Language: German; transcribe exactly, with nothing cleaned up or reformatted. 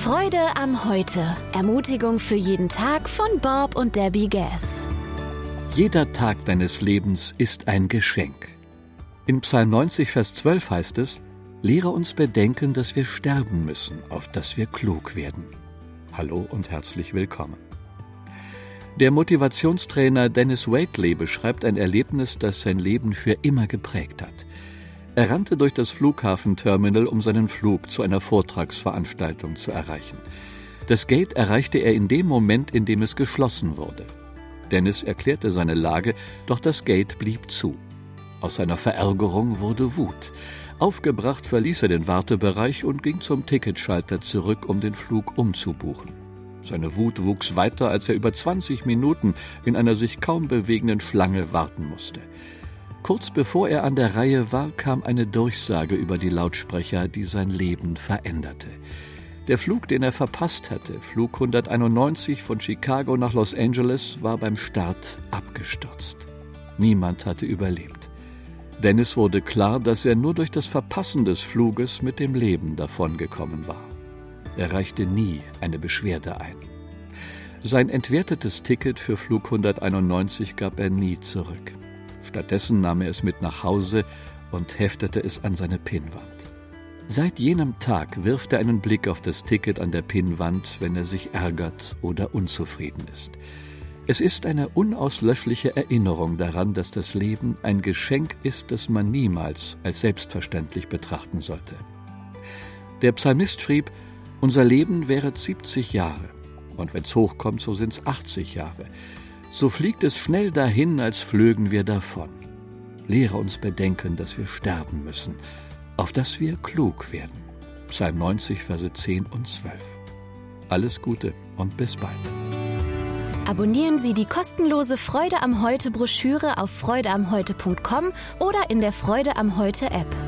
Freude am Heute. Ermutigung für jeden Tag von Bob und Debbie Gass. Jeder Tag deines Lebens ist ein Geschenk. In Psalm neunzig, Vers zwölf heißt es: Lehre uns bedenken, dass wir sterben müssen, auf dass wir klug werden. Hallo und herzlich willkommen. Der Motivationstrainer Dennis Waitley beschreibt ein Erlebnis, das sein Leben für immer geprägt hat. Er rannte durch das Flughafenterminal, um seinen Flug zu einer Vortragsveranstaltung zu erreichen. Das Gate erreichte er in dem Moment, in dem es geschlossen wurde. Dennis erklärte seine Lage, doch das Gate blieb zu. Aus seiner Verärgerung wurde Wut. Aufgebracht verließ er den Wartebereich und ging zum Ticketschalter zurück, um den Flug umzubuchen. Seine Wut wuchs weiter, als er über zwanzig Minuten in einer sich kaum bewegenden Schlange warten musste. Kurz bevor er an der Reihe war, kam eine Durchsage über die Lautsprecher, die sein Leben veränderte. Der Flug, den er verpasst hatte, Flug hunderteinundneunzig von Chicago nach Los Angeles, war beim Start abgestürzt. Niemand hatte überlebt. Dennis wurde klar, dass er nur durch das Verpassen des Fluges mit dem Leben davongekommen war. Er reichte nie eine Beschwerde ein. Sein entwertetes Ticket für Flug hunderteinundneunzig gab er nie zurück. Stattdessen nahm er es mit nach Hause und heftete es an seine Pinnwand. Seit jenem Tag wirft er einen Blick auf das Ticket an der Pinnwand, wenn er sich ärgert oder unzufrieden ist. Es ist eine unauslöschliche Erinnerung daran, dass das Leben ein Geschenk ist, das man niemals als selbstverständlich betrachten sollte. Der Psalmist schrieb: Unser Leben währet siebzig Jahre, und wenn's hochkommt, so sind's achtzig Jahre. So fliegt es schnell dahin, als flögen wir davon. Lehre uns bedenken, dass wir sterben müssen, auf dass wir klug werden. Psalm neunzig, Verse zehn und zwölf. Alles Gute und bis bald. Abonnieren Sie die kostenlose Freude am Heute Broschüre auf freude am heute punkt com oder in der Freude am Heute App.